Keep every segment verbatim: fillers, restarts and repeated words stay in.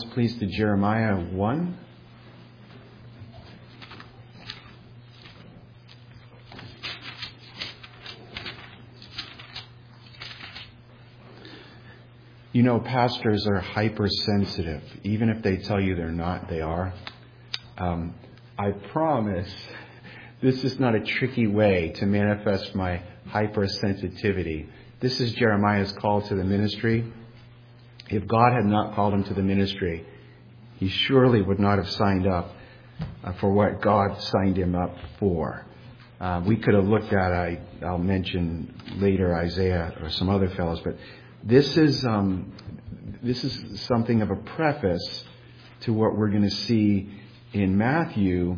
Please to Jeremiah one. You know, pastors are hypersensitive. Even if they tell you they're not, they are. Um, I promise this is not a tricky way to manifest my hypersensitivity. This is Jeremiah's call to the ministry. If God had not called him to the ministry, he surely would not have signed up uh, for what God signed him up for. Uh, we could have looked at, I, I'll mention later, Isaiah or some other fellows, but this is um, this is something of a preface to what we're going to see in Matthew,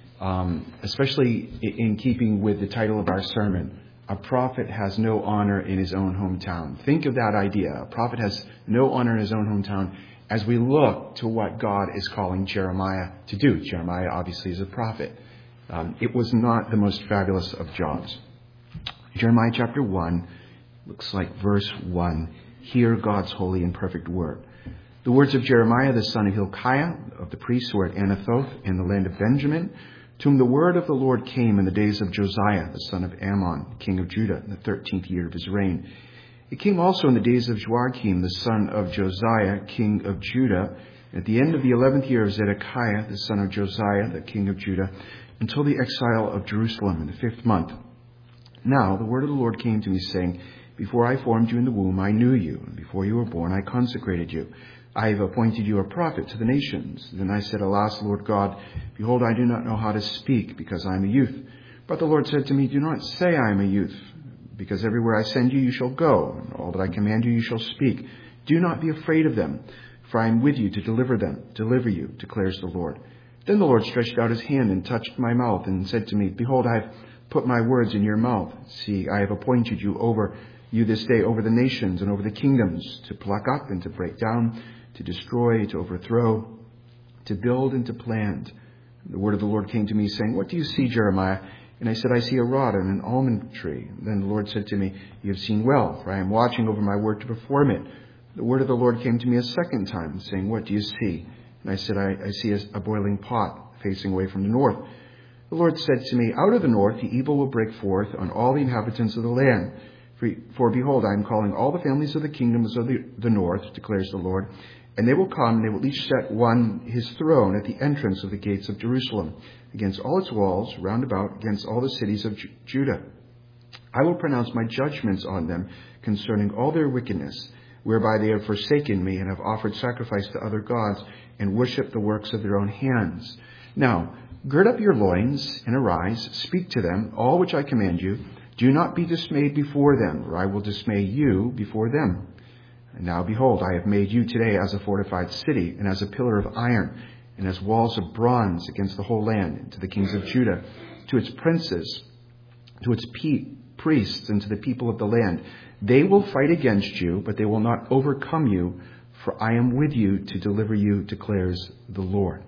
um, especially in keeping with the title of our sermon. A prophet has no honor in his own hometown. Think of that idea. A prophet has no honor in his own hometown as we look to what God is calling Jeremiah to do. Jeremiah obviously is a prophet. Um, it was not the most fabulous of jobs. Jeremiah chapter one looks like verse one. Hear God's holy and perfect word. The words of Jeremiah, the son of Hilkiah, of the priests who were at Anathoth in the land of Benjamin, to whom the word of the Lord came in the days of Josiah, the son of Ammon, king of Judah, in the thirteenth year of his reign. It came also in the days of Joachim, the son of Josiah, king of Judah, at the end of the eleventh year of Zedekiah, the son of Josiah, the king of Judah, until the exile of Jerusalem in the fifth month. Now the word of the Lord came to me, saying, Before I formed you in the womb, I knew you, and before you were born, I consecrated you. I have appointed you a prophet to the nations. Then I said, Alas, Lord God, behold, I do not know how to speak, because I am a youth. But the Lord said to me, Do not say I am a youth, because everywhere I send you, you shall go, and all that I command you, you shall speak. Do not be afraid of them, for I am with you to deliver them, deliver you, declares the Lord. Then the Lord stretched out his hand and touched my mouth, and said to me, Behold, I have put my words in your mouth. See, I have appointed you over you this day over the nations and over the kingdoms, to pluck up and to break down, to destroy, to overthrow, to build and to plant. The word of the Lord came to me, saying, What do you see, Jeremiah? And I said, I see a rod and an almond tree. Then the Lord said to me, You have seen well, for I am watching over my word to perform it. The word of the Lord came to me a second time, saying, What do you see? And I said, I, I see a, a boiling pot facing away from the north. The Lord said to me, Out of the north the evil will break forth on all the inhabitants of the land. For, for behold, I am calling all the families of the kingdoms of the, the north, declares the Lord, and they will come, and they will each set one his throne at the entrance of the gates of Jerusalem, against all its walls, round about, against all the cities of Ju- Judah. I will pronounce my judgments on them concerning all their wickedness, whereby they have forsaken me, and have offered sacrifice to other gods, and worshipped the works of their own hands. Now, gird up your loins, and arise, speak to them, all which I command you. Do not be dismayed before them, or I will dismay you before them. And now, behold, I have made you today as a fortified city, and as a pillar of iron, and as walls of bronze against the whole land, and to the kings of Judah, to its princes, to its pe- priests, and to the people of the land. They will fight against you, but they will not overcome you, for I am with you to deliver you, declares the Lord.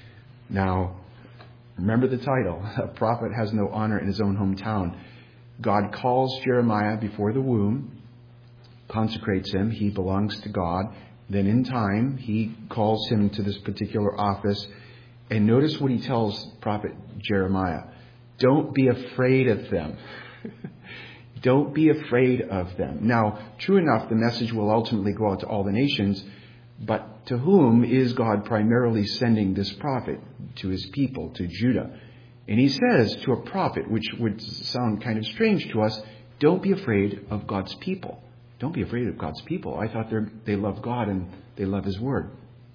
Now, remember the title. A prophet has no honor in his own hometown. God calls Jeremiah before the womb, consecrates him. He belongs to God. Then in time, he calls him to this particular office. And notice what he tells prophet Jeremiah. Don't be afraid of them. Don't be afraid of them. Now, true enough, the message will ultimately go out to all the nations. But to whom is God primarily sending this prophet? To his people, to Judah. And he says to a prophet, which would sound kind of strange to us, don't be afraid of God's people. Don't be afraid of God's people. I thought they love God and they love his word.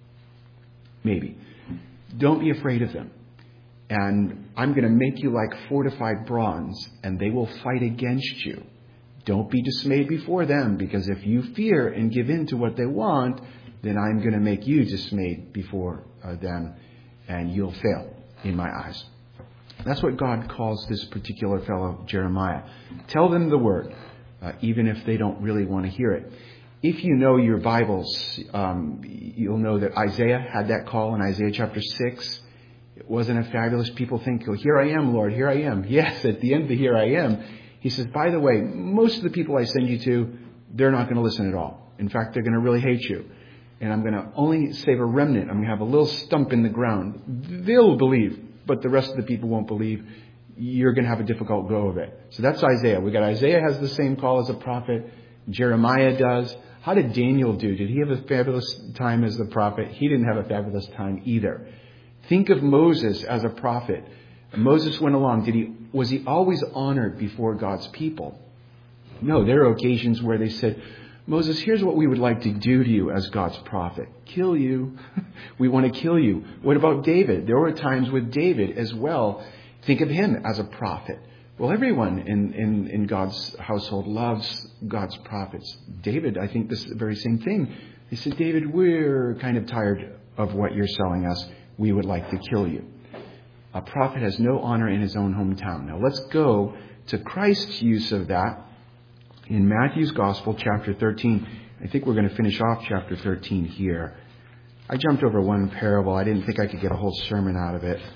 Maybe. Don't be afraid of them. And I'm going to make you like fortified bronze, and they will fight against you. Don't be dismayed before them, because if you fear and give in to what they want, then I'm going to make you dismayed before uh, them, and you'll fail in my eyes. That's what God calls this particular fellow, Jeremiah. Tell them the word, uh, even if they don't really want to hear it. If you know your Bibles, um, you'll know that Isaiah had that call in Isaiah chapter six. It wasn't a fabulous. People think, oh, here I am, Lord, here I am. Yes, at the end of the here I am, he says, by the way, most of the people I send you to, they're not going to listen at all. In fact, they're going to really hate you. and I'm going to only save a remnant. I'm going to have a little stump in the ground. They'll believe, but the rest of the people won't believe. You're going to have a difficult go of it. So that's Isaiah. We got Isaiah has the same call as a prophet. Jeremiah does. How did Daniel do? Did he have a fabulous time as the prophet? He didn't have a fabulous time either. Think of Moses as a prophet. Moses went along. Did he, was he always honored before God's people? No, there are occasions where they said, Moses, here's what we would like to do to you as God's prophet. Kill you. We want to kill you. What about David? There were times with David as well. Think of him as a prophet. Well, everyone in, in, in God's household loves God's prophets. David, I think this is the very same thing. He said, David, we're kind of tired of what you're selling us. We would like to kill you. A prophet has no honor in his own hometown. Now let's go to Christ's use of that in Matthew's Gospel, chapter thirteen. I think we're going to finish off chapter thirteen here. I jumped over one parable. I didn't think I could get a whole sermon out of it.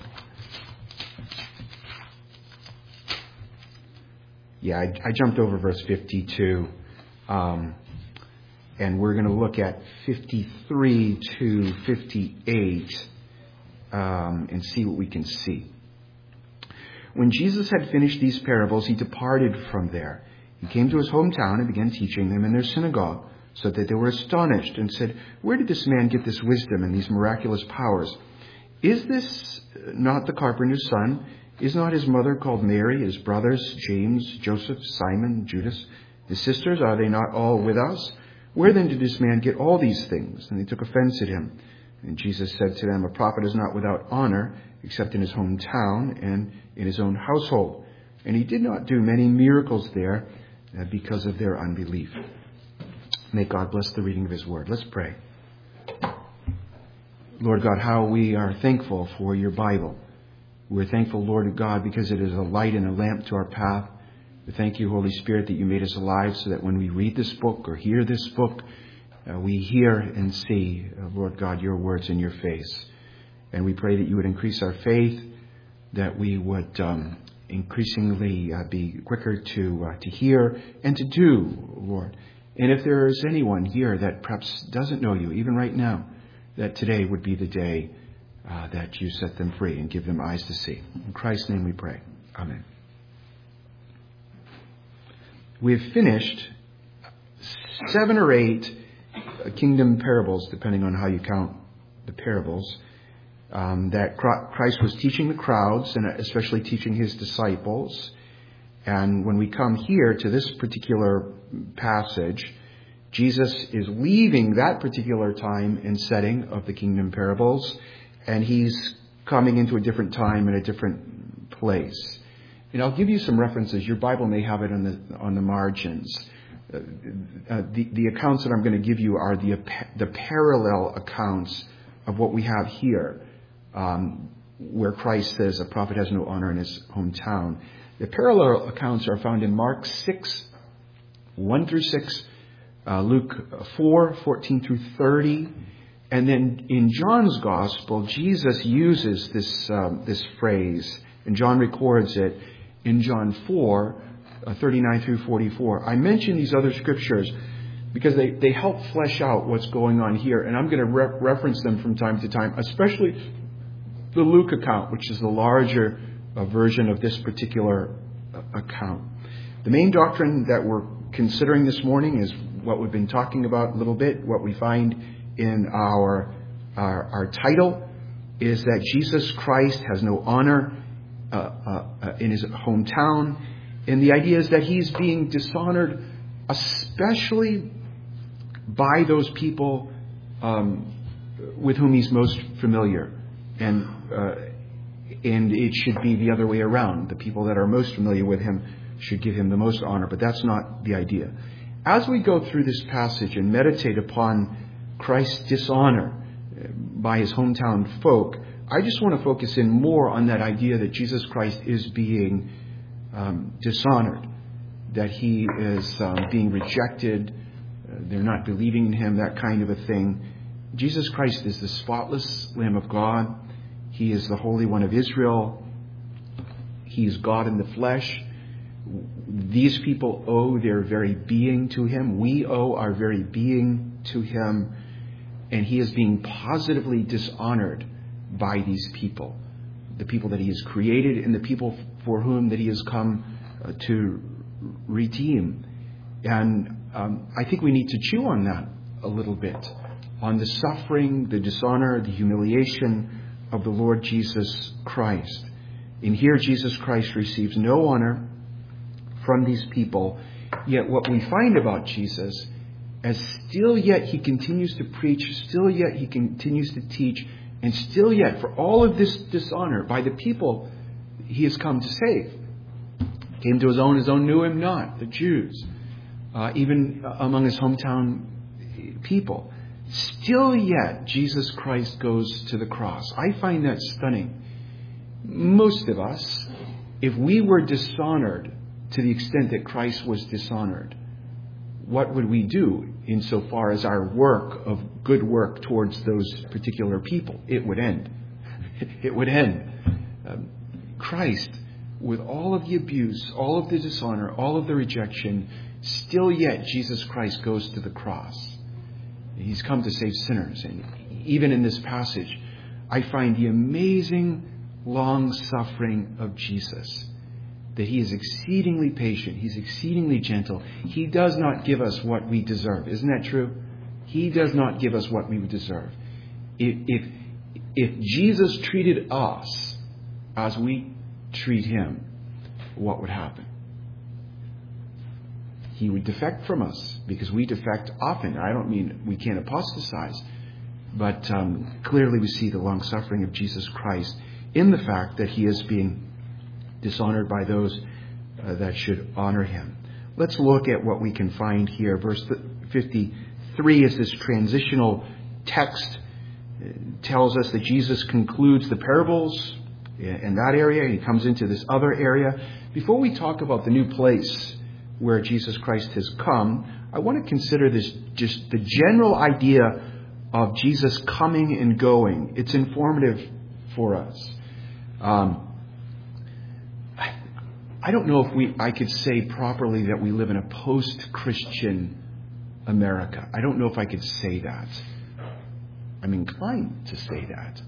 Yeah, I, I jumped over verse fifty-two. Um, and we're going to look at fifty-three to fifty-eight um, and see what we can see. When Jesus had finished these parables, he departed from there. He came to his hometown and began teaching them in their synagogue, so that they were astonished and said, Where did this man get this wisdom and these miraculous powers? Is this not the carpenter's son? Is not his mother called Mary, his brothers, James, Joseph, Simon, Judas? His sisters, are they not all with us? Where then did this man get all these things? And they took offense at him. And Jesus said to them, A prophet is not without honor, except in his hometown and in his own household. And he did not do many miracles there uh, because of their unbelief. May God bless the reading of his word. Let's pray. Lord God, how we are thankful for your Bible. We're thankful, Lord God, because it is a light and a lamp to our path. We thank you, Holy Spirit, that you made us alive so that when we read this book or hear this book, uh, we hear and see, uh, Lord God, your words in your face. And we pray that you would increase our faith, that we would um, increasingly uh, be quicker to uh, to hear and to do, Lord. And if there is anyone here that perhaps doesn't know you, even right now, that today would be the day uh, that you set them free and give them eyes to see. In Christ's name we pray. Amen. We've finished seven or eight kingdom parables, depending on how you count the parables, um, that Christ was teaching the crowds and especially teaching his disciples. And when we come here to this particular passage, Jesus is leaving that particular time and setting of the kingdom parables, and he's coming into a different time and a different place. And I'll give you some references. Your Bible may have it on the on the margins. Uh, uh, the, the accounts that I'm going to give you are the the parallel accounts of what we have here, um, where Christ says a prophet has no honor in his hometown. The parallel accounts are found in Mark six, one through six, uh, Luke four, fourteen through thirty, and then in John's Gospel, Jesus uses this um, this phrase, and John records it in John four, uh, thirty-nine through forty-four. I mention these other scriptures because they, they help flesh out what's going on here, and I'm going to re- reference them from time to time, especially the Luke account, which is the larger uh, version of this particular uh, account. The main doctrine that we're considering this morning is what we've been talking about a little bit. What we find in our our, our title is that Jesus Christ has no honor uh, uh, uh, in his hometown. And the idea is that he's being dishonored, especially by those people um, with whom he's most familiar. And uh, and it should be the other way around. The people that are most familiar with him should give him the most honor. But that's not the idea. As we go through this passage and meditate upon Christ's dishonor by his hometown folk, I just want to focus in more on that idea that Jesus Christ is being um, dishonored, that he is um, being rejected, uh, they're not believing in him, that kind of a thing. Jesus Christ is the spotless Lamb of God. He is the Holy One of Israel. He is God in the flesh. These people owe their very being to him. We owe our very being to him. And he is being positively dishonored by these people, the people that he has created and the people for whom that he has come uh, to redeem. And um, I think we need to chew on that a little bit, on the suffering, the dishonor, the humiliation of the Lord Jesus Christ. In here, Jesus Christ receives no honor from these people. Yet what we find about Jesus, as still yet he continues to preach, still yet he continues to teach, and still yet for all of this dishonor by the people he has come to save. Came to his own, his own knew him not, the Jews, uh, even among his hometown people. Still yet Jesus Christ goes to the cross. I find that stunning. Most of us, if we were dishonored to the extent that Christ was dishonored, what would we do insofar as our work of good work towards those particular people? It would end. It would end. Um, Christ, with all of the abuse, all of the dishonor, all of the rejection, still yet Jesus Christ goes to the cross. He's come to save sinners. And even in this passage, I find the amazing long suffering of Jesus. That he is exceedingly patient. He's exceedingly gentle. He does not give us what we deserve. Isn't that true? He does not give us what we deserve. If, if, if Jesus treated us as we treat him, what would happen? He would defect from us, because we defect often. I don't mean we can't apostatize, but um, clearly we see the long suffering of Jesus Christ in the fact that he is being dishonored by those uh, that should honor him. Let's look at what we can find here. Verse fifty-three is this transitional text. It tells us that Jesus concludes the parables in that area, and he comes into this other area. Before we talk about the new place where Jesus Christ has come, I want to consider this, just the general idea of Jesus coming and going. It's informative for us. Um, I don't know if we I could say properly that we live in a post-Christian America. I don't know if I could say that. I'm inclined to say that.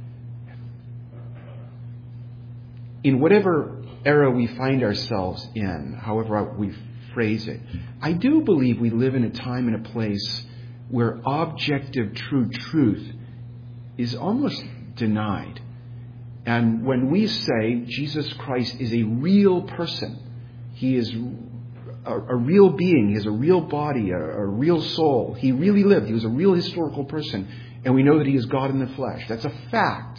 In whatever era we find ourselves in, however we phrase it, I do believe we live in a time and a place where objective true truth is almost denied. And when we say Jesus Christ is a real person, he is a, a real being, he has a real body, a, a real soul, he really lived, he was a real historical person, and we know that he is God in the flesh. That's a fact.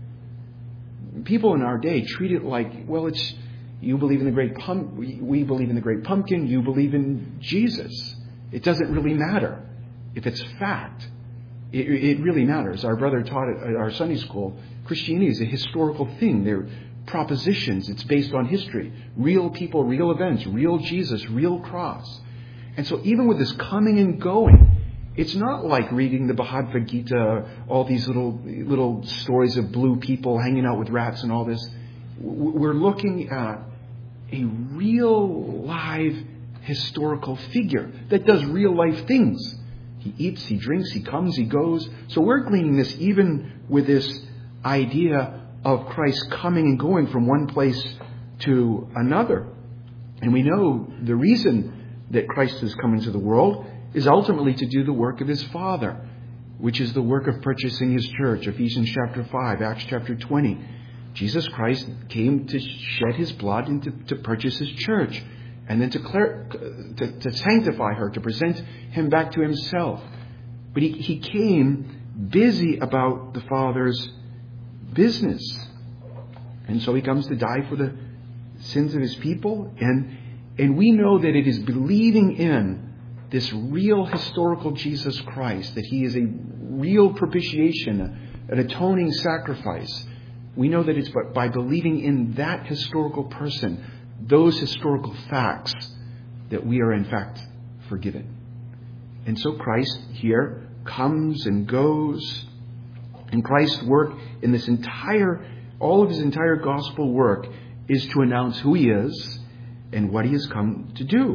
People in our day treat it like, well, it's you believe in the great pump, we, we believe in the great pumpkin, you believe in Jesus. It doesn't really matter if it's fact. It, it really matters. Our brother taught at our Sunday school, Christianity is a historical thing. They're propositions. It's based on history. Real people, real events, real Jesus, real cross. And so even with this coming and going, it's not like reading the Bhagavad Gita, all these little little stories of blue people hanging out with rats and all this. We're looking at a real live historical figure that does real life things. He eats, he drinks, he comes, he goes. So we're gleaning this even with this idea of Christ coming and going from one place to another. And we know the reason that Christ has come into the world is ultimately to do the work of his Father, which is the work of purchasing his church. Ephesians chapter five, Acts chapter twenty. Jesus Christ came to shed his blood and to, to purchase his church, and then to, clar- to, to sanctify her, to present him back to himself. But he, he came busy about the Father's business. And so he comes to die for the sins of his people. And, and we know that it is believing in this real historical Jesus Christ, that he is a real propitiation, an atoning sacrifice. We know that it's by believing in that historical person, those historical facts, that we are in fact forgiven. And so Christ here comes and goes. And Christ's work in this entire, all of his entire gospel work is to announce who he is and what he has come to do.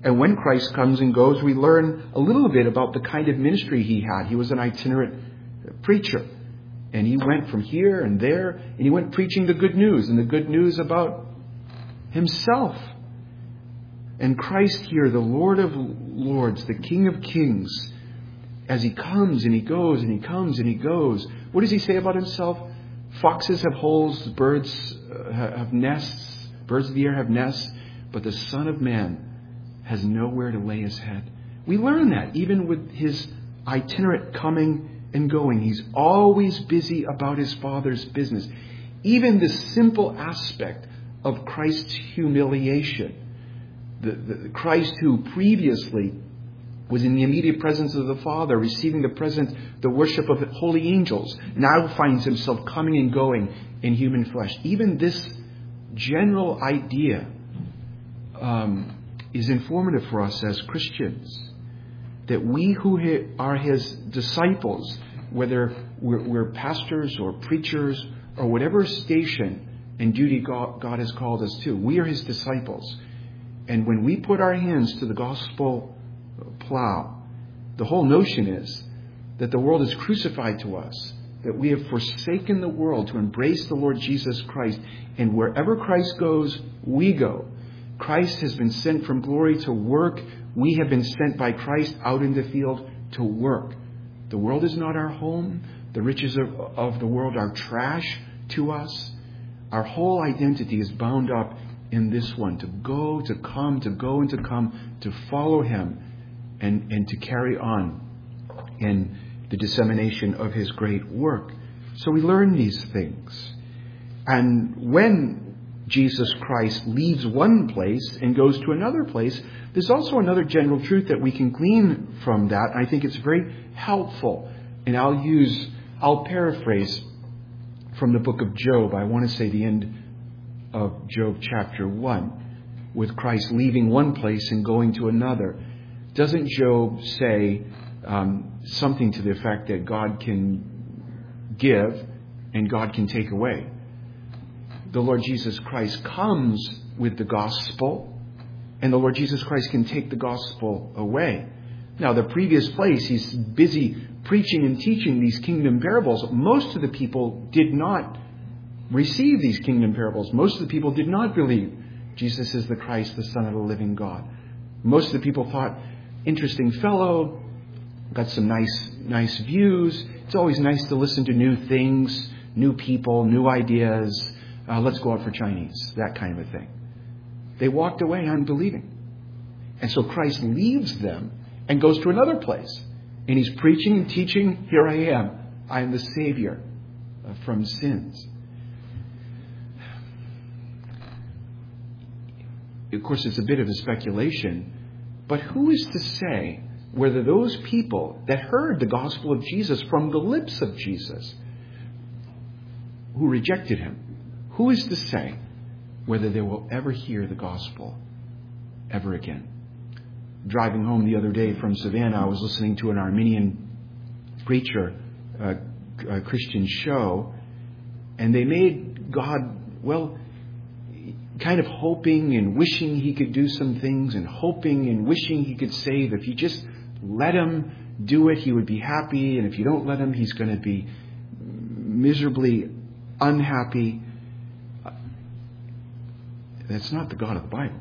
And when Christ comes and goes, we learn a little bit about the kind of ministry he had. He was an itinerant preacher. And he went from here and there, and he went preaching the good news, and the good news about himself. And Christ here, the Lord of Lords, the King of Kings, as he comes and he goes and he comes and he goes, what does he say about himself? Foxes have holes, birds have nests, birds of the air have nests, but the Son of Man has nowhere to lay his head. We learn that even with his itinerant coming and going. He's always busy about his Father's business. Even the simple aspect of Christ's humiliation, the, the Christ who previously was in the immediate presence of the Father, receiving the present, the worship of holy angels, now finds himself coming and going in human flesh. Even this general idea um, is informative for us as Christians, that we who are his disciples, whether we're, we're pastors or preachers or whatever station and duty God, God has called us to, we are his disciples. And when we put our hands to the gospel plow, the whole notion is that the world is crucified to us, that we have forsaken the world to embrace the Lord Jesus Christ, and wherever Christ goes, we go. Christ has been sent from glory to work. We have been sent by Christ out in the field to work. The world is not our home. The riches of, of the world are trash to us. Our whole identity is bound up in this one, to go, to come, to go and to come, to follow him and, and to carry on in the dissemination of his great work. So we learn these things. And when Jesus Christ leaves one place and goes to another place, there's also another general truth that we can glean from that. I think it's very helpful. And I'll use, I'll paraphrase from the book of Job. I want to say the end of Job chapter one, with Christ leaving one place and going to another. Doesn't Job say um, something to the effect that God can give and God can take away? The Lord Jesus Christ comes with the gospel, and the Lord Jesus Christ can take the gospel away. Now, the previous place, he's busy preaching and teaching these kingdom parables. Most of the people did not receive these kingdom parables. Most of the people did not believe Jesus is the Christ, the Son of the living God. Most of the people thought, interesting fellow, got some nice, nice views. It's always nice to listen to new things, new people, new ideas. Uh, let's go out for Chinese, that kind of a thing. They walked away unbelieving. And so Christ leaves them and goes to another place. And he's preaching and teaching, here I am. I am the Savior uh, from sins. Of course, it's a bit of a speculation, but who is to say whether those people that heard the gospel of Jesus from the lips of Jesus, who rejected him, who is to say whether they will ever hear the gospel ever again? Driving home the other day from Savannah, I was listening to an Armenian preacher, uh, a Christian show, and they made God, well, kind of hoping and wishing he could do some things, and hoping and wishing he could save. If you just let him do it, he would be happy, and if you don't let him, he's going to be miserably unhappy. That's not the God of the Bible.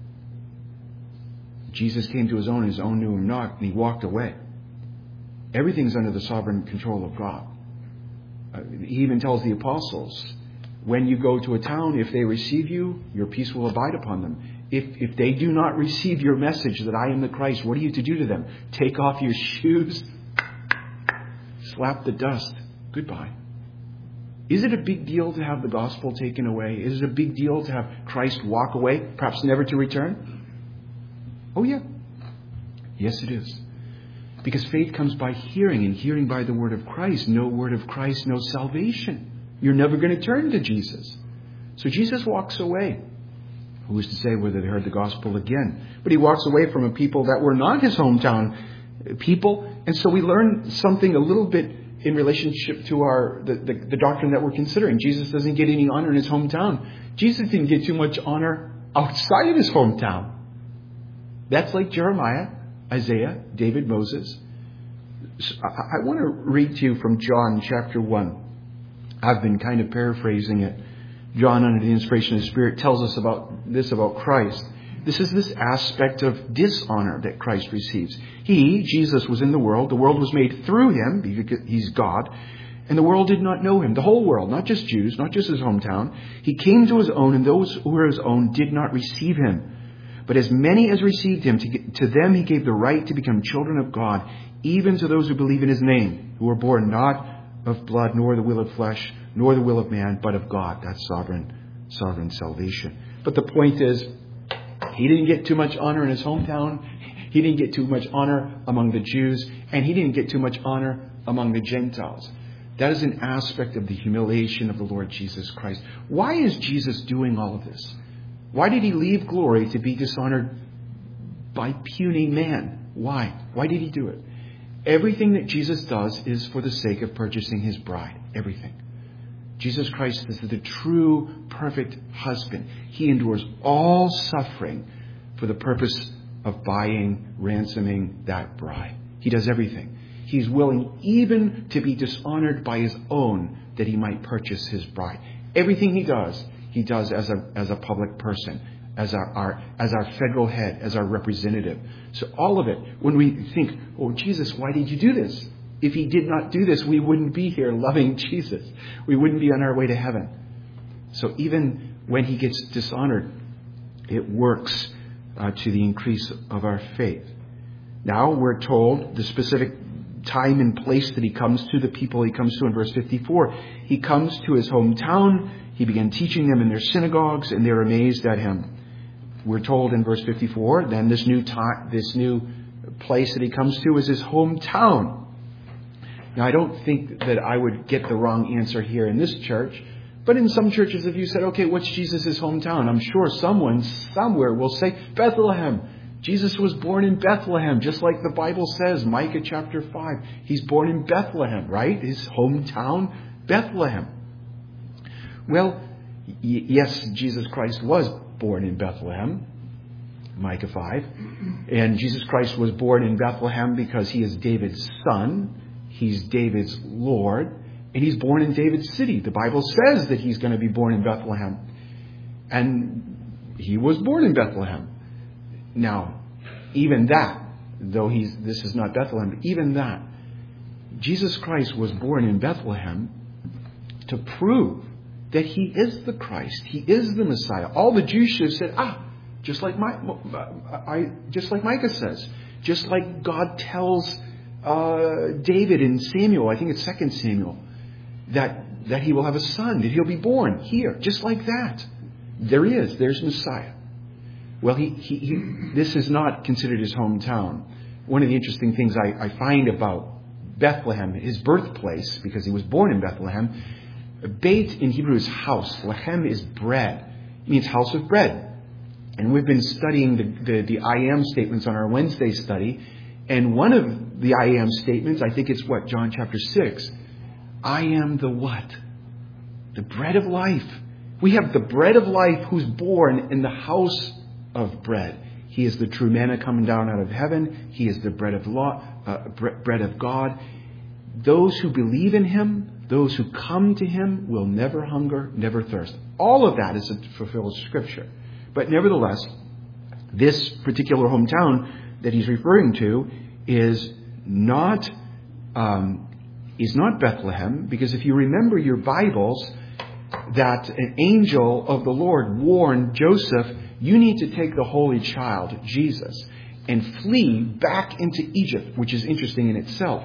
Jesus came to his own, his own knew him not, and he walked away. Everything's under the sovereign control of God. Uh, he even tells the apostles, when you go to a town, if they receive you, your peace will abide upon them. If if they do not receive your message that I am the Christ, what are you to do to them? Take off your shoes, slap the dust, goodbye. Is it a big deal to have the gospel taken away? Is it a big deal to have Christ walk away, perhaps never to return? Oh yeah. Yes, it is. Because faith comes by hearing, and hearing by the word of Christ. No word of Christ, no salvation. You're never going to turn to Jesus. So Jesus walks away. Who is to say whether they heard the gospel again? But he walks away from a people that were not his hometown people. And so we learn something a little bit in relationship to our the, the, the doctrine that we're considering. Jesus doesn't get any honor in his hometown. Jesus didn't get too much honor outside of his hometown. That's like Jeremiah, Isaiah, David, Moses. So I, I want to read to you from John chapter one. I've been kind of paraphrasing it. John, under the inspiration of the Spirit, tells us about this about Christ. This is this aspect of dishonor that Christ receives. He, Jesus, was in the world. The world was made through him, because he's God. And the world did not know him. The whole world, not just Jews, not just his hometown. He came to his own, and those who were his own did not receive him. But as many as received him, to, to them he gave the right to become children of God, even to those who believe in his name, who were born not of blood, nor the will of flesh, nor the will of man, but of God. That's sovereign, sovereign salvation. But the point is, he didn't get too much honor in his hometown. He didn't get too much honor among the Jews. And he didn't get too much honor among the Gentiles. That is an aspect of the humiliation of the Lord Jesus Christ. Why is Jesus doing all of this? Why did he leave glory to be dishonored by puny man? Why? Why did he do it? Everything that Jesus does is for the sake of purchasing his bride. Everything. Jesus Christ is the true, perfect husband. He endures all suffering for the purpose of buying, ransoming that bride. He does everything. He's willing even to be dishonored by his own that he might purchase his bride. Everything he does, he does as a as a public person, as our, our as our federal head, as our representative. So all of it, when we think, oh, Jesus, why did you do this? If he did not do this, we wouldn't be here loving Jesus. We wouldn't be on our way to heaven. So even when he gets dishonored, it works uh, to the increase of our faith. Now we're told the specific time and place that he comes to, the people he comes to in verse fifty-four. He comes to his hometown. He began teaching them in their synagogues, and they're amazed at him. We're told in verse fifty-four, then this new time, this new place that he comes to is his hometown. Now, I don't think that I would get the wrong answer here in this church. But in some churches, if you said, okay, what's Jesus' hometown? I'm sure someone somewhere will say Bethlehem. Jesus was born in Bethlehem, just like the Bible says, Micah chapter five. He's born in Bethlehem, right? His hometown, Bethlehem. Well, y- yes, Jesus Christ was born in Bethlehem, Micah five. And Jesus Christ was born in Bethlehem because he is David's son. He's David's Lord, and he's born in David's city. The Bible says that he's going to be born in Bethlehem. And he was born in Bethlehem. Now, even that, though he's this is not Bethlehem, even that, Jesus Christ was born in Bethlehem to prove that he is the Christ. He is the Messiah. All the Jews should have said, ah, just like my, I, just like Micah says, just like God tells Uh, David in Samuel, I think it's Second Samuel, that that he will have a son, that he'll be born here, just like that. There he is. There's Messiah. Well, he, he, he this is not considered his hometown. One of the interesting things I, I find about Bethlehem, his birthplace, because he was born in Bethlehem, Beit in Hebrew is house. Lechem is bread. It means house of bread. And we've been studying the, the, the I am statements on our Wednesday study. And one of the I am statements, I think it's what, John chapter six. I am the what? The bread of life. We have the bread of life who's born in the house of bread. He is the true manna coming down out of heaven. He is the bread of law, uh, bread of God. Those who believe in him, those who come to him will never hunger, never thirst. All of that is fulfilled Scripture. But nevertheless, this particular hometown that he's referring to is not um, is not Bethlehem, because if you remember your Bibles, that an angel of the Lord warned Joseph, you need to take the holy child, Jesus, and flee back into Egypt, which is interesting in itself,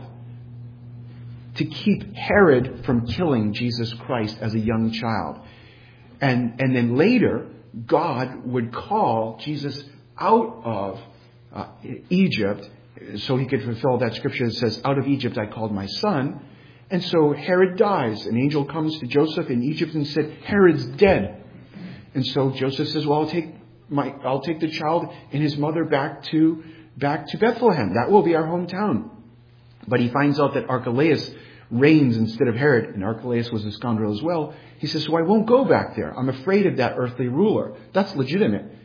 to keep Herod from killing Jesus Christ as a young child. And, and then later, God would call Jesus out of Uh, Egypt, so he could fulfill that scripture that says, out of Egypt I called my son. And so Herod dies. An angel comes to Joseph in Egypt and said, Herod's dead. And so Joseph says, well, I'll take my, I'll take the child and his mother back to, back to Bethlehem. That will be our hometown. But he finds out that Archelaus reigns instead of Herod, and Archelaus was a scoundrel as well. He says, so I won't go back there. I'm afraid of that earthly ruler. That's legitimate.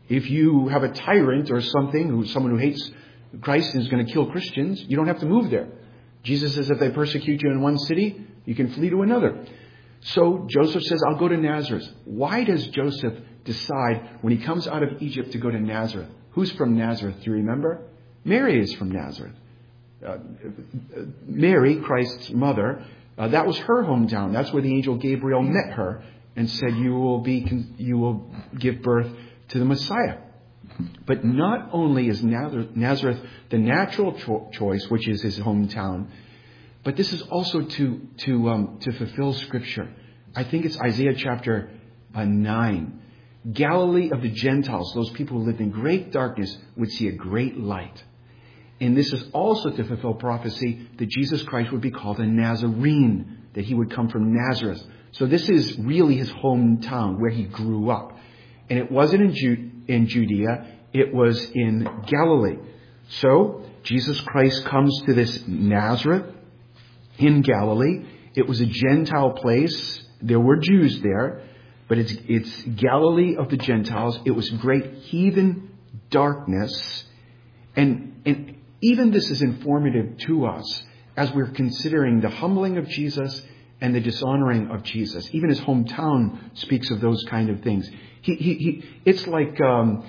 If you have a tyrant or something, who someone who hates Christ and is going to kill Christians, you don't have to move there. Jesus says if they persecute you in one city, you can flee to another. So Joseph says, I'll go to Nazareth. Why does Joseph decide when he comes out of Egypt to go to Nazareth? Who's from Nazareth? Do you remember? Mary is from Nazareth. Uh, Mary, Christ's mother, uh, that was her hometown. That's where the angel Gabriel met her and said, you will be, you will give birth to the Messiah. But not only is Nazareth the natural cho- choice, which is his hometown, but this is also to to um, to fulfill Scripture. I think it's Isaiah chapter uh, nine. Galilee of the Gentiles, those people who lived in great darkness, would see a great light. And this is also to fulfill prophecy that Jesus Christ would be called a Nazarene, that he would come from Nazareth. So this is really his hometown, where he grew up. And it wasn't in, Ju- in Judea, it was in Galilee. So Jesus Christ comes to this Nazareth in Galilee. It was a Gentile place. There were Jews there, but it's, it's Galilee of the Gentiles. It was great heathen darkness. And, and even this is informative to us as we're considering the humbling of Jesus and the dishonoring of Jesus. Even his hometown speaks of those kind of things. He, he, he it's like, um,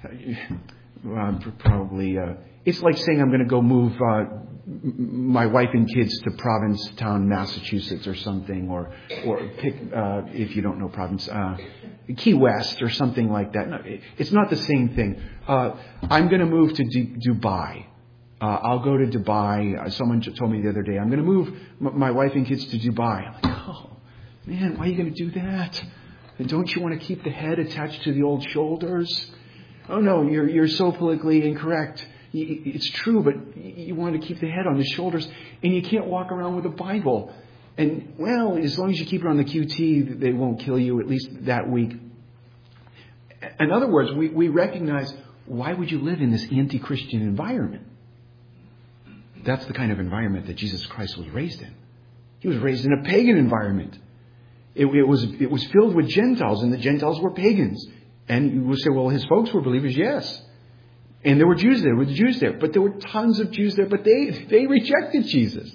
well, probably, uh, it's like saying I'm going to go move uh, my wife and kids to Provincetown, Massachusetts, or something, or or pick uh, if you don't know Providence, uh, Key West, or something like that. No, it's not the same thing. Uh, I'm going to move to D- Dubai. Uh, I'll go to Dubai. Someone told me the other day, I'm going to move m- my wife and kids to Dubai. I'm like, oh man, why are you going to do that? And don't you want to keep the head attached to the old shoulders? Oh no, you're you're so politically incorrect. It's true, but you want to keep the head on the shoulders, and you can't walk around with a Bible. And, well, as long as you keep it on the Q T, they won't kill you, at least that week. In other words, we, we recognize, why would you live in this anti-Christian environment? That's the kind of environment that Jesus Christ was raised in. He was raised in a pagan environment. It, it was it was filled with Gentiles, and the Gentiles were pagans. And you will say, well, his folks were believers. Yes. And there were Jews there, there were Jews there, but there were tons of Jews there, but they, they rejected Jesus.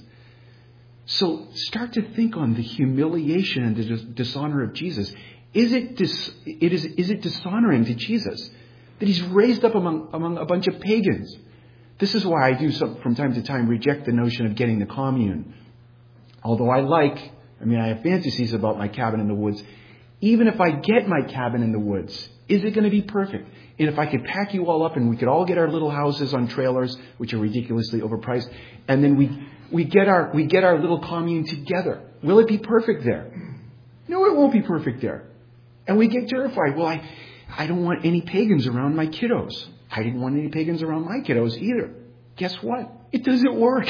So start to think on the humiliation and the dis- dishonor of Jesus. Is it, dis- it is, is it dishonoring to Jesus that he's raised up among, among a bunch of pagans? This is why I do some, from time to time reject the notion of getting the commune. Although I like, I mean, I have fantasies about my cabin in the woods. Even if I get my cabin in the woods, is it going to be perfect? And if I could pack you all up and we could all get our little houses on trailers, which are ridiculously overpriced, and then we we get our we get our little commune together, will it be perfect there? No, it won't be perfect there. And we get terrified. Well, I I don't want any pagans around my kiddos. I didn't want any pagans around my kiddos either. Guess what? It doesn't work.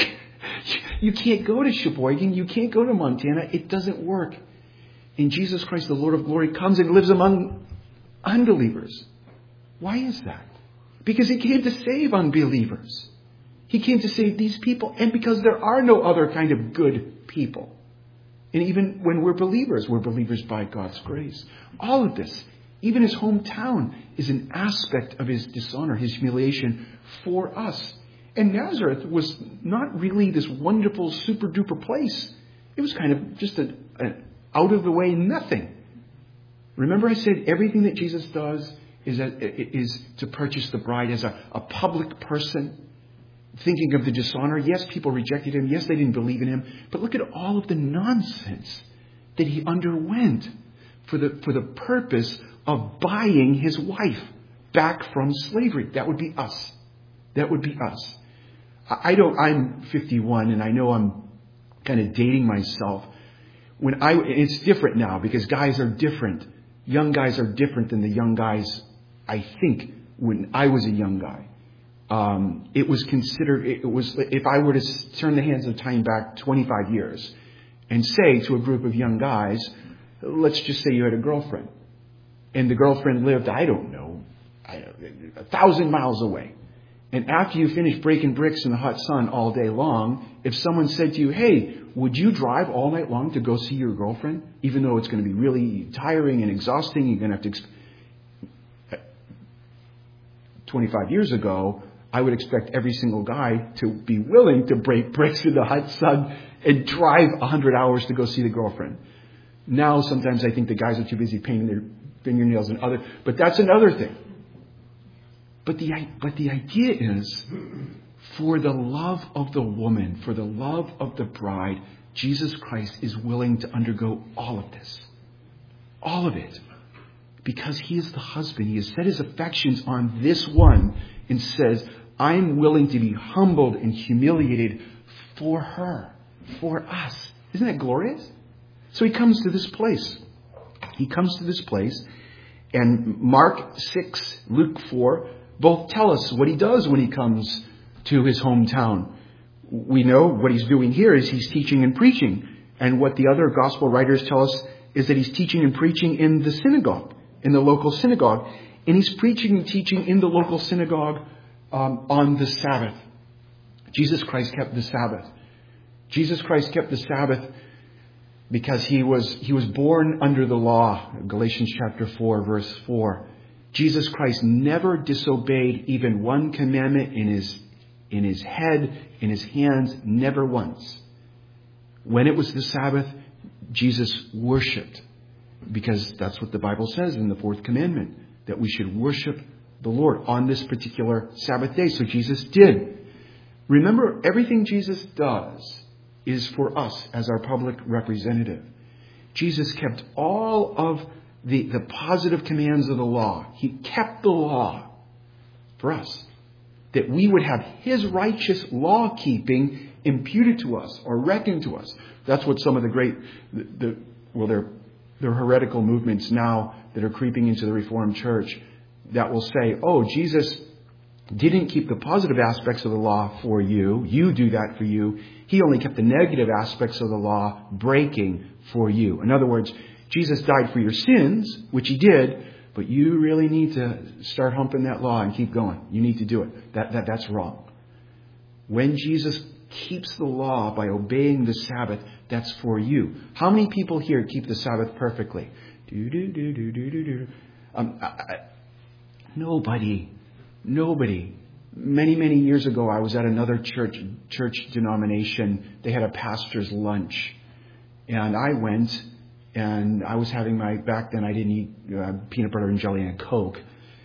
You can't go to Sheboygan. You can't go to Montana. It doesn't work. And Jesus Christ, the Lord of glory, comes and lives among unbelievers. Why is that? Because he came to save unbelievers. He came to save these people. And because there are no other kind of good people. And even when we're believers, we're believers by God's grace. All of this, even his hometown, is an aspect of his dishonor, his humiliation for us. And Nazareth was not really this wonderful, super duper place. It was kind of just an out of the way nothing. Remember I said everything that Jesus does is, a, is to purchase the bride as a, a public person, thinking of the dishonor. Yes, people rejected him. Yes, they didn't believe in him. But look at all of the nonsense that he underwent for the, for the purpose of buying his wife back from slavery. That would be us. That would be us. I don't, I'm fifty-one and I know I'm kind of dating myself. When I, it's different now because guys are different. Young guys are different than the young guys, I think, when I was a young guy. Um, it was considered, it was, if I were to turn the hands of time back twenty-five years and say to a group of young guys, let's just say you had a girlfriend and the girlfriend lived, I don't know, a thousand miles away. And after you finish breaking bricks in the hot sun all day long, if someone said to you, hey, would you drive all night long to go see your girlfriend? Even though it's going to be really tiring and exhausting, you're going to have to... Exp- twenty-five years ago, I would expect every single guy to be willing to break bricks in the hot sun and drive one hundred hours to go see the girlfriend. Now, sometimes I think the guys are too busy painting their fingernails and other, but that's another thing. But the, but the idea is, for the love of the woman, for the love of the bride, Jesus Christ is willing to undergo all of this. All of it. Because he is the husband. He has set his affections on this one and says, I'm willing to be humbled and humiliated for her, for us. Isn't that glorious? So he comes to this place. He comes to this place, and Mark six, Luke four, both tell us what he does when he comes to his hometown. We know what he's doing here is he's teaching and preaching. And what the other gospel writers tell us is that he's teaching and preaching in the synagogue, in the local synagogue. And he's preaching and teaching in the local synagogue um, on the Sabbath. Jesus Christ kept the Sabbath. Jesus Christ kept the Sabbath because he was he was born under the law. Galatians chapter four, verse four. Jesus Christ never disobeyed even one commandment in his in his head, in his hands, never once. When it was the Sabbath, Jesus worshipped, because that's what the Bible says in the fourth commandment, that we should worship the Lord on this particular Sabbath day. So Jesus did. Remember, everything Jesus does is for us as our public representative. Jesus kept all of the, the positive commands of the law. He kept the law for us, that we would have his righteous law-keeping imputed to us or reckoned to us. That's what some of the great, the, the well, they're, they're heretical movements now that are creeping into the Reformed Church that will say, oh, Jesus didn't keep the positive aspects of the law for you. You do that for you. He only kept the negative aspects of the law breaking for you. In other words, Jesus died for your sins, which he did, but you really need to start humping that law and keep going. You need to do it. That, that, that's wrong. When Jesus keeps the law by obeying the Sabbath, that's for you. How many people here keep the Sabbath perfectly? Do, do, do, do, do, do, do. Um, I, I, nobody. Nobody. Many, many years ago, I was at another church church denomination. They had a pastor's lunch. And I went, and I was having my, back then I didn't eat uh, peanut butter and jelly and a Coke.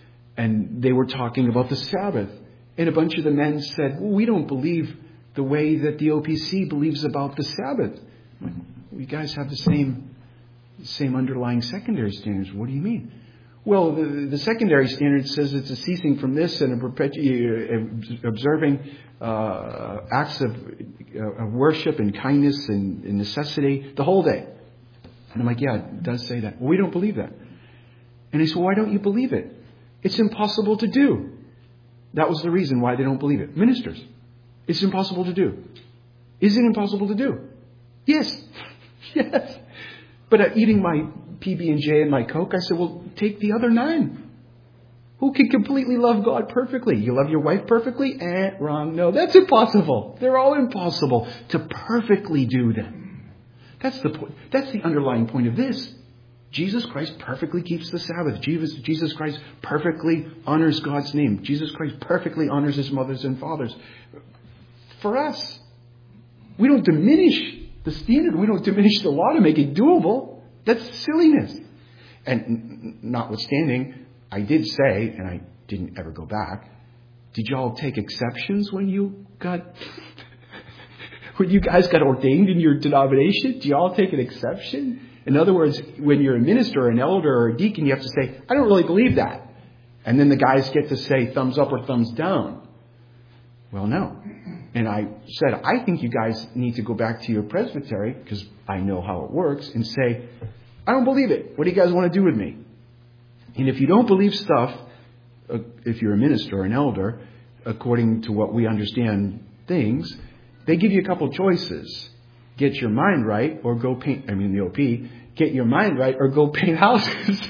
And they were talking about the Sabbath. And a bunch of the men said, well, we don't believe the way that the O P C believes about the Sabbath. Well, you guys have the same, same underlying secondary standards. What do you mean? Well, the, the secondary standard says it's a ceasing from this and a perpetu- observing uh, acts of, uh, of worship and kindness and, and necessity the whole day. And I'm like, yeah, it does say that. Well, we don't believe that. And he said, well, why don't you believe it? It's impossible to do. That was the reason why they don't believe it. Ministers, it's impossible to do. Is it impossible to do? Yes. Yes. But uh, eating my P B and J and my Coke, I said, well, take the other nine. Who can completely love God perfectly? You love your wife perfectly? Eh, wrong. No, that's impossible. They're all impossible to perfectly do them. That's the point. That's the underlying point of this. Jesus Christ perfectly keeps the Sabbath. Jesus, Jesus Christ perfectly honors God's name. Jesus Christ perfectly honors his mothers and fathers. For us, we don't diminish the standard. We don't diminish the law to make it doable. That's silliness. And notwithstanding, I did say, and I didn't ever go back, did y'all take exceptions when you got, when you guys got ordained in your denomination? Do y'all take an exception? In other words, when you're a minister or an elder or a deacon, you have to say, I don't really believe that. And then the guys get to say thumbs up or thumbs down. Well, no. And I said, I think you guys need to go back to your presbytery, because I know how it works, and say, I don't believe it. What do you guys want to do with me? And if you don't believe stuff, uh, if you're a minister or an elder, according to what we understand things, they give you a couple choices. Get your mind right or go paint, I mean the O P, get your mind right or go paint houses.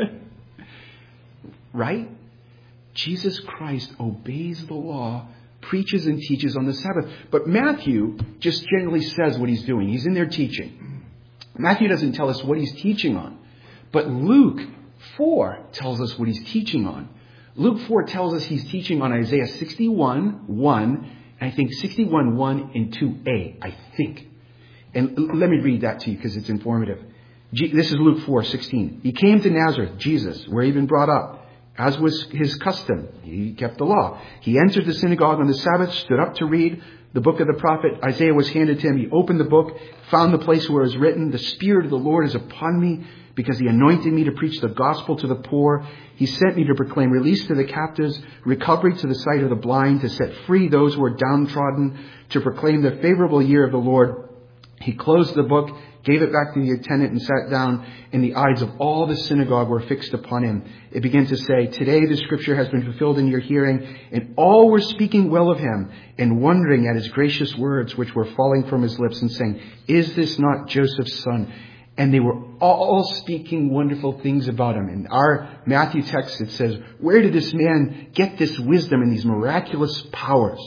Right? Jesus Christ obeys the law, preaches and teaches on the Sabbath. But Matthew just generally says what he's doing. He's in there teaching. Matthew doesn't tell us what he's teaching on. But Luke four tells us what he's teaching on. Luke four tells us he's teaching on Isaiah sixty-one, one, and I think sixty-one, one and two a, I think. And let me read that to you because it's informative. This is Luke four, sixteen. He came to Nazareth, Jesus, where he'd been brought up. As was his custom, he kept the law. He entered the synagogue on the Sabbath, stood up to read the book of the prophet Isaiah was handed to him. He opened the book, found the place where it was written, "The Spirit of the Lord is upon me, because he anointed me to preach the gospel to the poor. He sent me to proclaim release to the captives, recovery to the sight of the blind, to set free those who are downtrodden, to proclaim the favorable year of the Lord." He closed the book, gave it back to the attendant, and sat down, and the eyes of all the synagogue were fixed upon him. It began to say, "Today the scripture has been fulfilled in your hearing." And all were speaking well of him and wondering at his gracious words which were falling from his lips, and saying, "Is this not Joseph's son?" And they were all speaking wonderful things about him. In our Matthew text, it says, where did this man get this wisdom and these miraculous powers?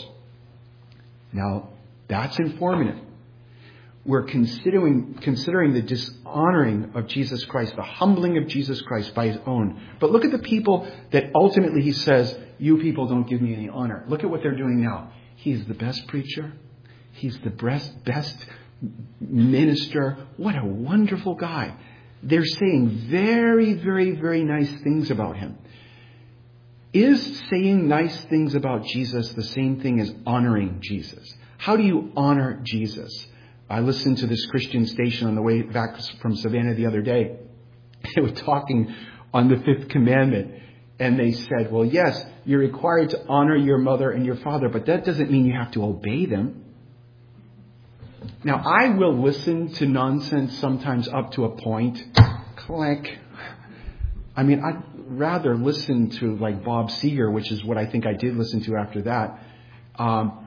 Now, that's informative. We're considering considering the dishonoring of Jesus Christ, the humbling of Jesus Christ by his own. But look at the people that ultimately he says, "You people don't give me any honor." Look at what they're doing now. He's the best preacher. He's the best, best minister. What a wonderful guy. They're saying very, very, very nice things about him. Is saying nice things about Jesus the same thing as honoring Jesus? How do you honor Jesus? I listened to this Christian station on the way back from Savannah the other day. They were talking on the fifth commandment. And they said, well, yes, you're required to honor your mother and your father, but that doesn't mean you have to obey them. Now, I will listen to nonsense sometimes up to a point. Click. I mean, I'd rather listen to like Bob Seger, which is what I think I did listen to after that. Um,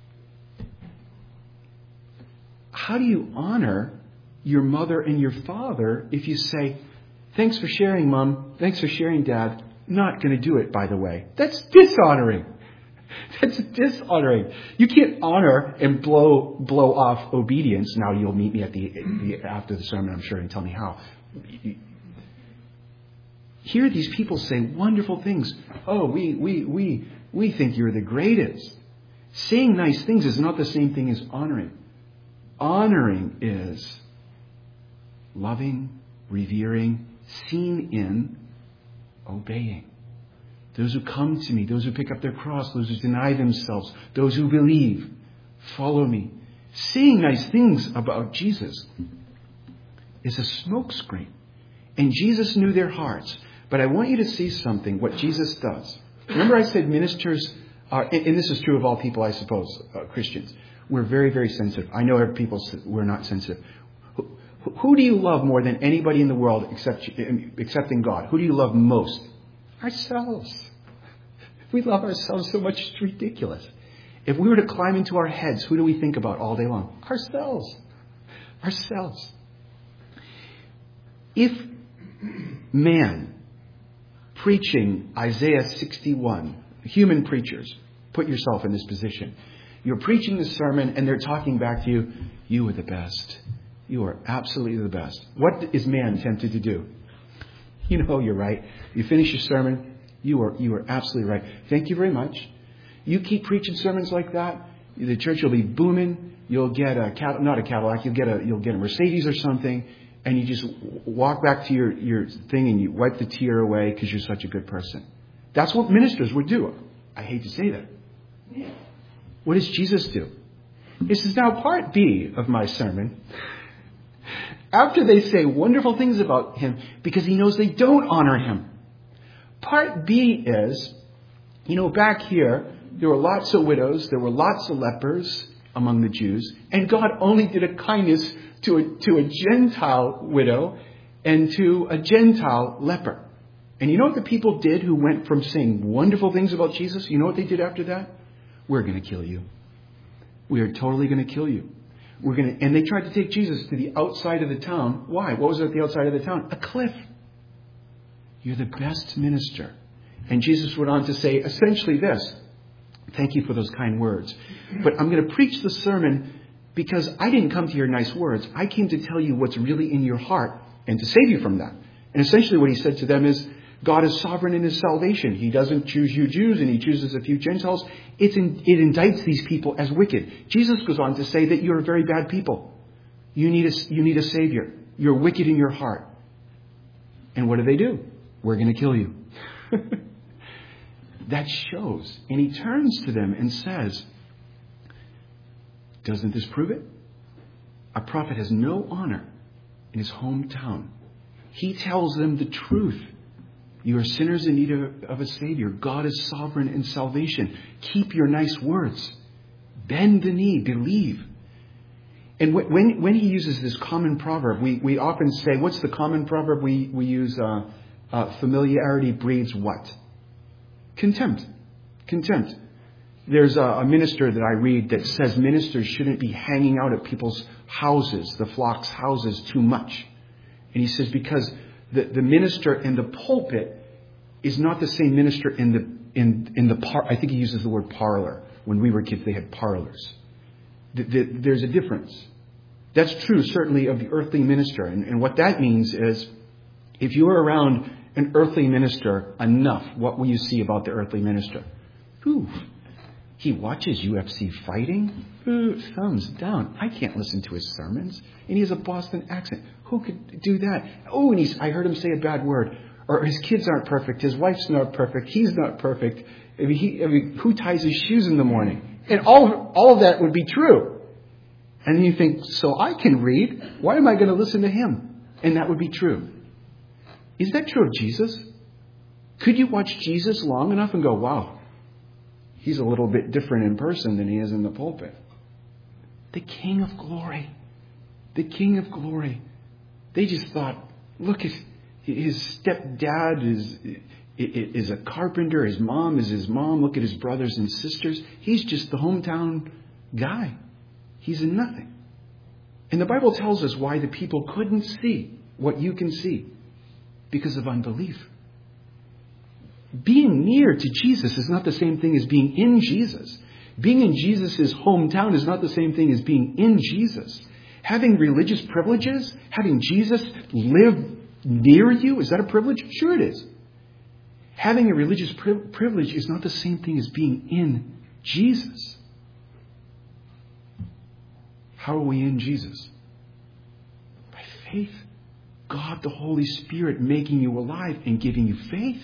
how do you honor your mother and your father if you say, "Thanks for sharing, Mom. Thanks for sharing, Dad. Not going to do it, by the way." That's dishonoring. That's dishonoring. You can't honor and blow blow off obedience. Now you'll meet me at the, the after the sermon, I'm sure, and tell me how. Hear these people say wonderful things. Oh, we we we we think you're the greatest. Saying nice things is not the same thing as honoring. Honoring is loving, revering, seen in, obeying. Those who come to me, those who pick up their cross, those who deny themselves, those who believe, follow me. Saying nice things about Jesus is a smokescreen. And Jesus knew their hearts. But I want you to see something, what Jesus does. Remember I said ministers are, and this is true of all people, I suppose, uh, Christians. We're very, very sensitive. I know people, we're not sensitive. Who, who do you love more than anybody in the world except excepting God? Who do you love most? Ourselves. We love ourselves so much, it's ridiculous. If we were to climb into our heads, who do we think about all day long? Ourselves. Ourselves. If man preaching Isaiah sixty-one, human preachers, put yourself in this position. You're preaching the sermon and they're talking back to you. You are the best. You are absolutely the best. What is man tempted to do? You know you're right. You finish your sermon. You are you are absolutely right. Thank you very much. You keep preaching sermons like that, the church will be booming. You'll get a Cad- not a Cadillac. You'll get a you'll get a Mercedes or something, and you just walk back to your your thing and you wipe the tear away because you're such a good person. That's what ministers would do. I hate to say that. What does Jesus do? This is now part B of my sermon. After they say wonderful things about him because he knows they don't honor him. Part B is, you know, back here, there were lots of widows, there were lots of lepers among the Jews, and God only did a kindness to a, to a Gentile widow and to a Gentile leper. And you know what the people did who went from saying wonderful things about Jesus? You know what they did after that? We're going to kill you. We are totally going to kill you. We're going to, and they tried to take Jesus to the outside of the town. Why? What was at the outside of the town? A cliff. You're the best minister. And Jesus went on to say essentially this. Thank you for those kind words. But I'm going to preach the sermon because I didn't come to hear nice words. I came to tell you what's really in your heart and to save you from that. And essentially what he said to them is, God is sovereign in his salvation. He doesn't choose you Jews and he chooses a few Gentiles. It's in, it indicts these people as wicked. Jesus goes on to say that you're very bad people. You need a, you need a Savior. You're wicked in your heart. And what do they do? We're going to kill you. That shows. And he turns to them and says, doesn't this prove it? A prophet has no honor in his hometown. He tells them the truth. You are sinners in need of, of a Savior. God is sovereign in salvation. Keep your nice words. Bend the knee. Believe. And when, when he uses this common proverb, we, we often say, what's the common proverb we, we use? Uh, uh, familiarity breeds what? Contempt. Contempt. There's a, a minister that I read that says ministers shouldn't be hanging out at people's houses, the flock's houses, too much. And he says because the, the minister in the pulpit is not the same minister in the in in the par. I think he uses the word parlor. When we were kids, they had parlors. The, the, there's a difference. That's true, certainly, of the earthly minister. And, and what that means is, if you are around an earthly minister enough, what will you see about the earthly minister? Ooh, he watches U F C fighting. Ooh, thumbs down. I can't listen to his sermons. And he has a Boston accent. Who could do that? Oh, and he's, I heard him say a bad word. Or his kids aren't perfect. His wife's not perfect. He's not perfect. I mean, he, I mean, who ties his shoes in the morning? And all, all of that would be true. And you think, so I can read. Why am I going to listen to him? And that would be true. Is that true of Jesus? Could you watch Jesus long enough and go, wow, he's a little bit different in person than he is in the pulpit? The King of Glory. The King of Glory. They just thought, look at his stepdad is, is a carpenter. His mom is his mom. Look at his brothers and sisters. He's just the hometown guy. He's a nothing. And the Bible tells us why the people couldn't see what you can see. Because of unbelief. Being near to Jesus is not the same thing as being in Jesus. Being in Jesus' hometown is not the same thing as being in Jesus. Having religious privileges, having Jesus live near you, is that a privilege? Sure it is. Having a religious pri- privilege is not the same thing as being in Jesus. How are we in Jesus? By faith. God, the Holy Spirit, making you alive and giving you faith.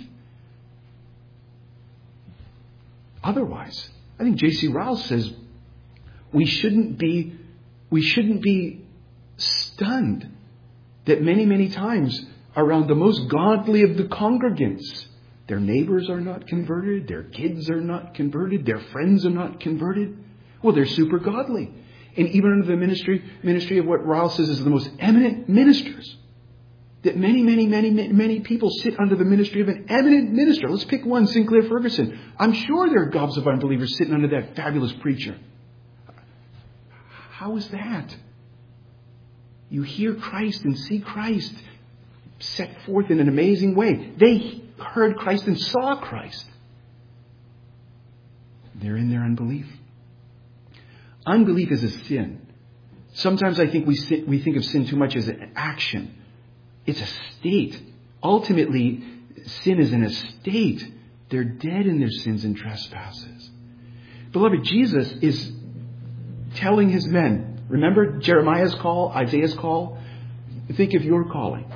Otherwise, I think J C Ryle says we shouldn't be we shouldn't be stunned that many, many times around the most godly of the congregants, their neighbors are not converted, their kids are not converted, their friends are not converted. Well, they're super godly. And even under the ministry ministry of what Ryle says is the most eminent ministers, that many, many, many, many people sit under the ministry of an eminent minister. Let's pick one, Sinclair Ferguson. I'm sure there are gobs of unbelievers sitting under that fabulous preacher. How is that? You hear Christ and see Christ set forth in an amazing way. They heard Christ and saw Christ. They're in their unbelief. Unbelief is a sin. Sometimes I think we sin, we think of sin too much as an action. It's a state. Ultimately, sin is an estate. They're dead in their sins and trespasses. Beloved, Jesus is telling his men, remember Jeremiah's call, Isaiah's call? Think of your calling.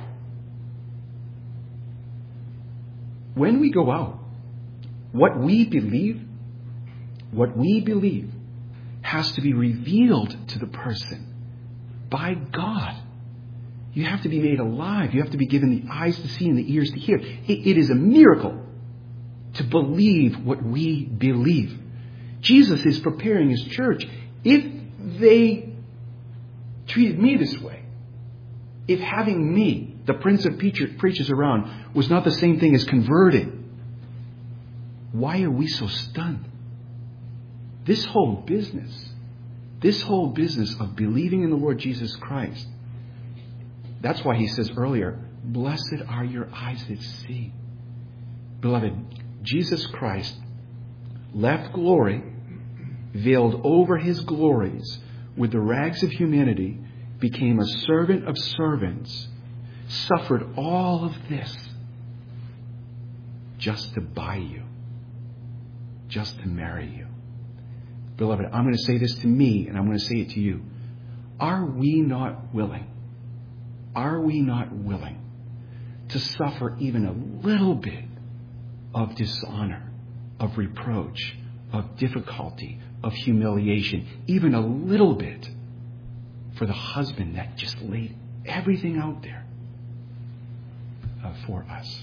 When we go out, what we believe, what we believe has to be revealed to the person by God. You have to be made alive. You have to be given the eyes to see and the ears to hear. It, it is a miracle to believe what we believe. Jesus is preparing his church. If they treated me this way, if having me, the prince of preachers around, was not the same thing as converted, why are we so stunned? This whole business, this whole business of believing in the Lord Jesus Christ, that's why he says earlier, blessed are your eyes that see. Beloved, Jesus Christ left glory, veiled over his glories with the rags of humanity, became a servant of servants, suffered all of this. just to buy you, just to marry you. Beloved, I'm going to say this to me, and I'm going to say it to you. Are we not willing, are we not willing to suffer even a little bit of dishonor, of reproach, of difficulty, of humiliation, even a little bit, for the husband that just laid everything out there uh, for us?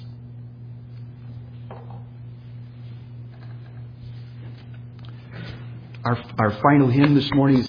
Our, our final hymn this morning is